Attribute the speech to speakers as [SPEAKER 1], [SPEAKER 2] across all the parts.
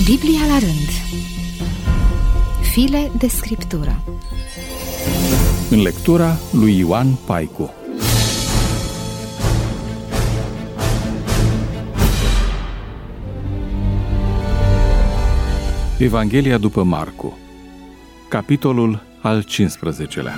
[SPEAKER 1] Biblia la rând. File de scriptură.
[SPEAKER 2] În lectura lui Ioan Paicu. Evanghelia după Marcu, capitolul al 15-lea.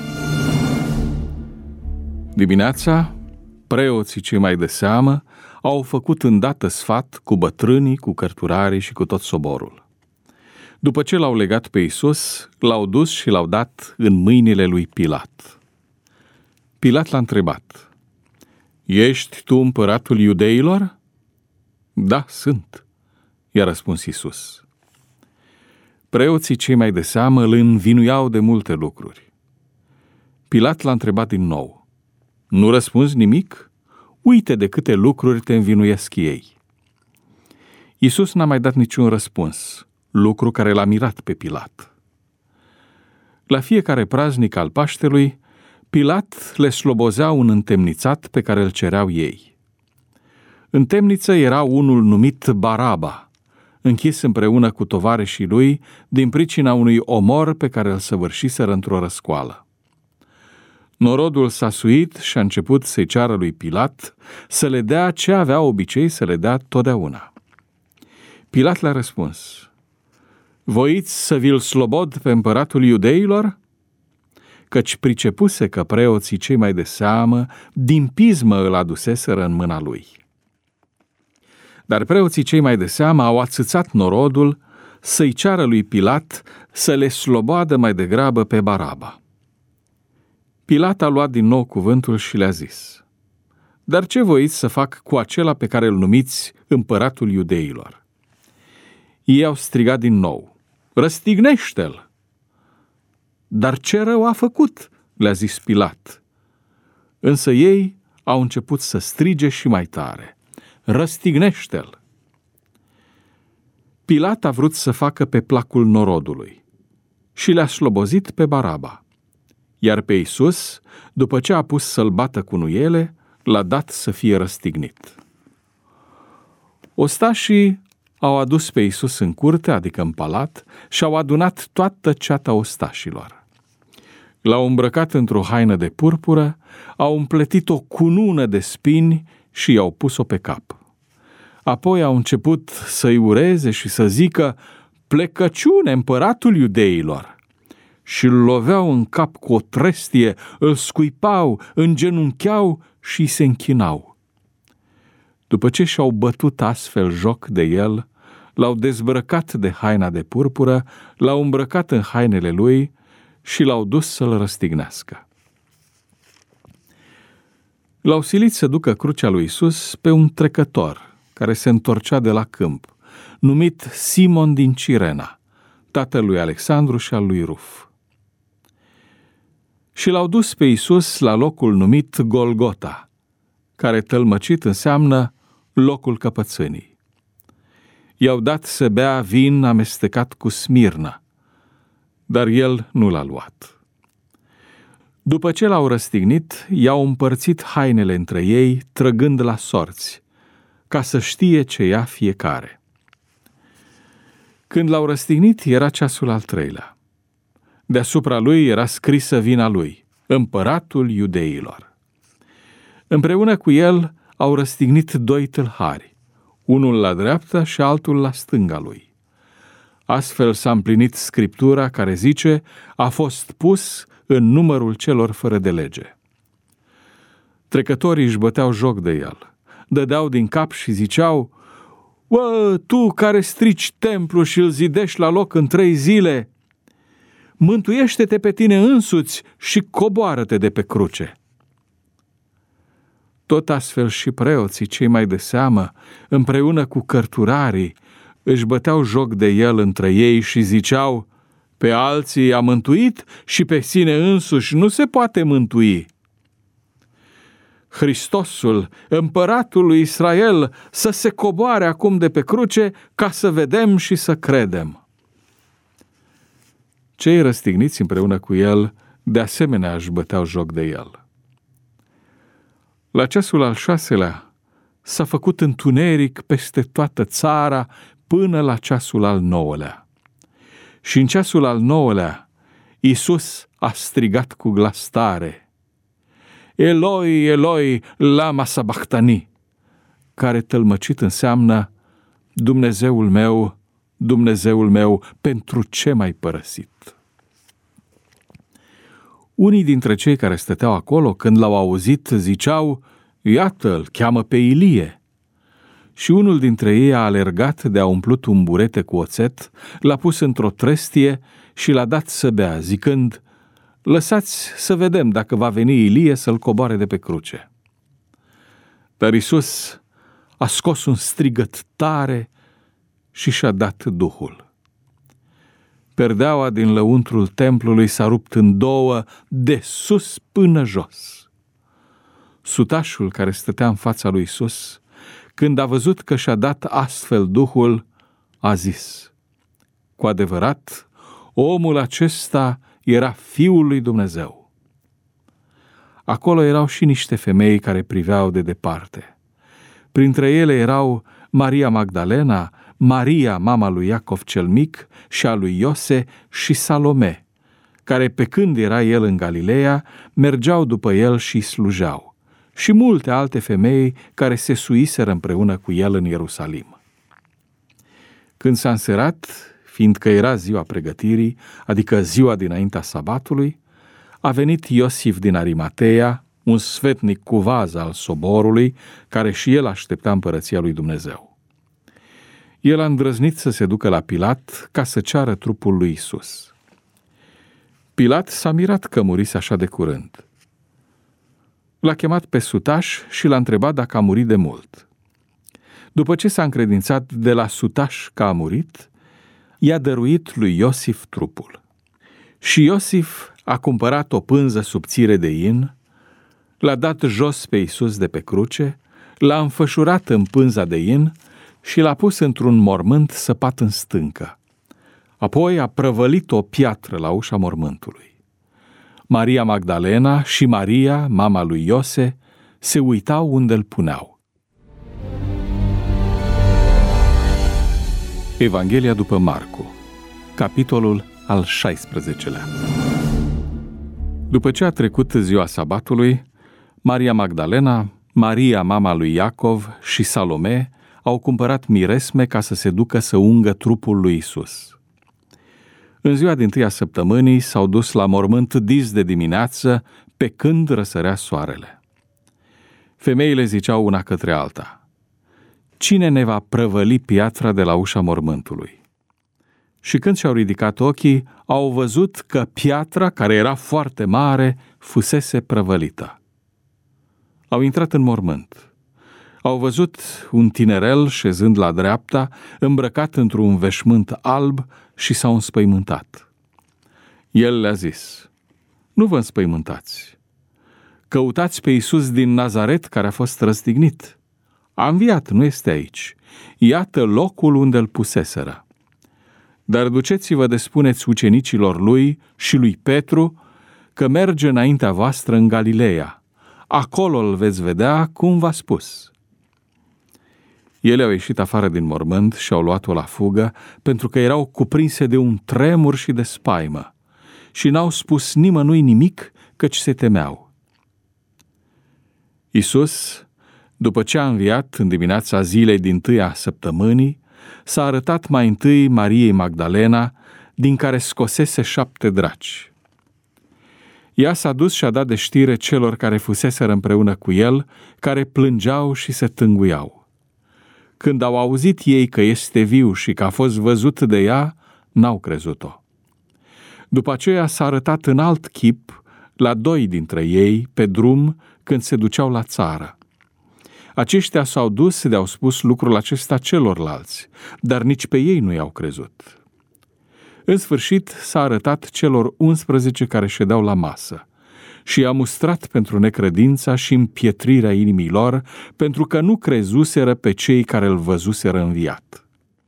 [SPEAKER 2] Dimineața, preoții cei mai de seamă au făcut îndată sfat cu bătrânii, cu cărturarii și cu tot soborul. După ce l-au legat pe Iisus, l-au dus și l-au dat în mâinile lui Pilat. Pilat l-a întrebat: „Ești tu împăratul iudeilor?” „Da, sunt,” i-a răspuns Iisus. Preoții cei mai de seamă îl învinuiau de multe lucruri. Pilat l-a întrebat din nou: „Nu răspunzi nimic? Uite de câte lucruri te învinuiesc ei.” Iisus n-a mai dat niciun răspuns, lucru care l-a mirat pe Pilat. La fiecare praznic al Paștelui, Pilat le slobozea un întemnițat pe care îl cereau ei. În temniță era unul numit Baraba, închis împreună cu tovarășii lui din pricina unui omor pe care îl săvârșiseră într-o răscoală. Norodul s-a suit și a început să-i ceară lui Pilat să le dea ce avea obicei să le dea totdeauna. Pilat le-a răspuns: „Voiți să vi-l slobod pe împăratul iudeilor?” Căci pricepuse că preoții cei mai de seamă din pismă îl aduseseră în mâna lui. Dar preoții cei mai de seamă au ațățat norodul să-i ceară lui Pilat să le sloboadă mai degrabă pe Baraba. Pilat a luat din nou cuvântul și le-a zis: „Dar ce voiți să fac cu acela pe care îl numiți împăratul iudeilor?” Ei au strigat din nou: „Răstignește-l!” „Dar ce rău a făcut?” le-a zis Pilat. Însă ei au început să strige și mai tare: „Răstignește-l!” Pilat a vrut să facă pe placul norodului și le-a slobozit pe Baraba. Iar pe Iisus, după ce a pus să-l bată cu nuiele, l-a dat să fie răstignit. Ostașii au adus pe Iisus în curte, adică în palat, și au adunat toată ceata ostașilor. L-au îmbrăcat într-o haină de purpură, au împletit o cunună de spini și i-au pus-o pe cap. Apoi au început să-i ureze și să zică: „Plecăciune, împăratul iudeilor!” Și îl loveau în cap cu o trestie, îl scuipau, îngenuncheau și se închinau. După ce și-au bătut astfel joc de el, l-au dezbrăcat de haina de purpură, l-au îmbrăcat în hainele lui și l-au dus să-l răstignească. L-au silit să ducă crucea lui Iisus pe un trecător care se întorcea de la câmp, numit Simon din Cirena, tatăl lui Alexandru și al lui Ruf. Și l-au dus pe Iisus la locul numit Golgota, care tălmăcit înseamnă locul căpățânii. I-au dat să bea vin amestecat cu smirnă, dar el nu l-a luat. După ce l-au răstignit, i-au împărțit hainele între ei, trăgând la sorți, ca să știe ce ia fiecare. Când l-au răstignit, era ceasul al treilea. Deasupra lui era scrisă vina lui: „Împăratul iudeilor.” Împreună cu el au răstignit doi tâlhari, unul la dreapta și altul la stânga lui. Astfel s-a împlinit Scriptura care zice: „A fost pus în numărul celor fără de lege.” Trecătorii își băteau joc de el, dădeau din cap și ziceau: tu care strici templu și îl zidești la loc în 3 zile, mântuiește-te pe tine însuți și coboară-te de pe cruce.” Tot astfel și preoții cei mai de seamă, împreună cu cărturarii, își băteau joc de el între ei și ziceau: „Pe alții a mântuit și pe sine însuși nu se poate mântui. Hristosul, împăratul lui Israel, să se coboare acum de pe cruce ca să vedem și să credem.” Cei răstigniți împreună cu el, de asemenea, își băteau joc de el. La ceasul al 6-lea s-a făcut întuneric peste toată țara până la ceasul al 9-lea. Și în ceasul al 9-lea, Iisus a strigat cu glas tare: Eloi, Eloi, lama sabachthani, care tălmăcit înseamnă: Dumnezeul meu, pentru ce m-ai părăsit? Unii dintre cei care stăteau acolo, când l-au auzit, ziceau: Iată-l, cheamă pe Ilie. Și unul dintre ei a alergat de a umplut un burete cu oțet, l-a pus într-o trestie și l-a dat să bea, zicând: Lăsați să vedem dacă va veni Ilie să-l coboare de pe cruce. Dar Iisus a scos un strigăt tare și și-a dat Duhul. Perdeaua din lăuntrul templului s-a rupt în două, de sus până jos. Sutașul care stătea în fața lui Iisus, când a văzut că și-a dat astfel Duhul, a zis: Cu adevărat, omul acesta era Fiul lui Dumnezeu. Acolo erau și niște femei care priveau de departe. Printre ele erau Maria Magdalena, Maria, mama lui Iacov cel Mic și a lui Iose, și Salome, care pe când era el în Galileea, mergeau după el și slujeau, și multe alte femei care se suiseră împreună cu el în Ierusalim. Când s-a înserat, fiindcă era ziua pregătirii, adică ziua dinaintea sabatului, a venit Iosif din Arimatea, un sfetnic cu vază al soborului, care și el aștepta împărăția lui Dumnezeu. El a îndrăznit să se ducă la Pilat ca să ceară trupul lui Iisus. Pilat s-a mirat că murise așa de curând. L-a chemat pe sutaș și l-a întrebat dacă a murit de mult. După ce s-a încredințat de la sutaș că a murit, i-a dăruit lui Iosif trupul. Și Iosif a cumpărat o pânză subțire de in, l-a dat jos pe Iisus de pe cruce, l-a înfășurat în pânza de in și l-a pus într-un mormânt săpat în stâncă. Apoi a prăvălit o piatră la ușa mormântului. Maria Magdalena și Maria, mama lui Iose, se uitau unde îl puneau. Evanghelia după Marcu, capitolul al 16-lea. După ce a trecut ziua sabatului, Maria Magdalena, Maria, mama lui Iacov și Salome au cumpărat miresme ca să se ducă să ungă trupul lui Iisus. În ziua dintâia săptămânii s-au dus la mormânt dis de dimineață, pe când răsărea soarele. Femeile ziceau una către alta: Cine ne va prăvăli piatra de la ușa mormântului? Și când și-au ridicat ochii, au văzut că piatra, care era foarte mare, fusese prăvălită. Au intrat în mormânt. Au văzut un tinerel șezând la dreapta, îmbrăcat într-un veșmânt alb, și s-au înspăimântat. El le-a zis: Nu vă înspăimântați. Căutați pe Iisus din Nazaret, care a fost răstignit. A înviat, nu este aici. Iată locul unde îl puseseră. Dar duceți-vă de spuneți ucenicilor lui și lui Petru că merge înaintea voastră în Galileea. Acolo îl veți vedea cum v-a spus. Ele au ieșit afară din mormânt și au luat-o la fugă, pentru că erau cuprinse de un tremur și de spaimă, și n-au spus nimănui nimic, căci se temeau. Iisus, după ce a înviat în dimineața zilei dintâia săptămânii, s-a arătat mai întâi Mariei Magdalena, din care scosese 7 draci. Ea s-a dus și a dat de știre celor care fuseseră împreună cu el, care plângeau și se tânguiau. Când au auzit ei că este viu și că a fost văzut de ea, n-au crezut-o. După aceea s-a arătat în alt chip la 2 dintre ei pe drum când se duceau la țară. Aceștia s-au dus de-au spus lucrul acesta celorlalți, dar nici pe ei nu i-au crezut. În sfârșit s-a arătat celor 11 care ședeau la masă și i-a mustrat pentru necredința și împietrirea inimilor, pentru că nu crezuseră pe cei care îl văzuseră înviat.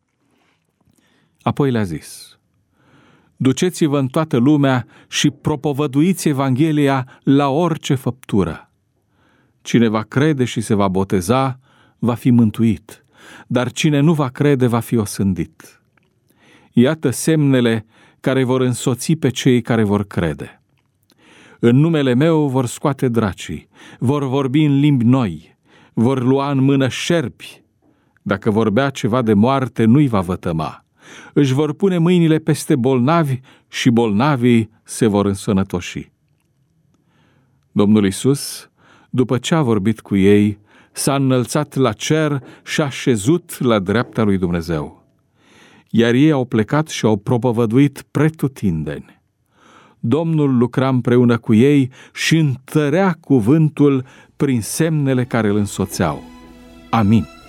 [SPEAKER 2] Apoi le-a zis: Duceți-vă în toată lumea și propovăduiți Evanghelia la orice făptură. Cine va crede și se va boteza, va fi mântuit, dar cine nu va crede va fi osândit. Iată semnele care vor însoți pe cei care vor crede. În numele meu vor scoate dracii, vor vorbi în limbi noi, vor lua în mână șerpi. Dacă vor bea ceva de moarte, nu-i va vătăma. Își vor pune mâinile peste bolnavi și bolnavii se vor însănătoși. Domnul Iisus, după ce a vorbit cu ei, s-a înălțat la cer și a șezut la dreapta lui Dumnezeu. Iar ei au plecat și au propovăduit pretutindeni. Domnul lucra împreună cu ei și întărea cuvântul prin semnele care îl însoțeau. Amin.